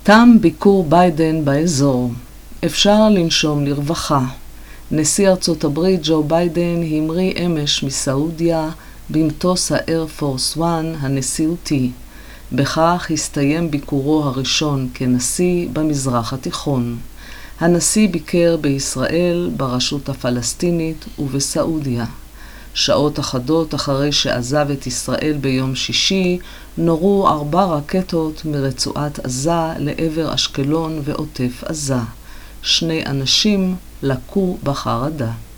תם ביקור ביידן באזור. אפשר לנשום לרווחה. נשיא ארצות הברית ג'ו ביידן המריא אמש מסעודיה במטוס האייר פורס 1 הנשיאותי. בכך הסתיים ביקורו הראשון כנשיא במזרח התיכון. הנשיא ביקר בישראל, ברשות הפלסטינית ובסעודיה. שעות אחדות אחרי שעזב את ישראל ביום שישי, נורו 4 רקטות מרצועת עזה לעבר אשקלון ועוטף עזה. 2 אנשים לקו בחרדה.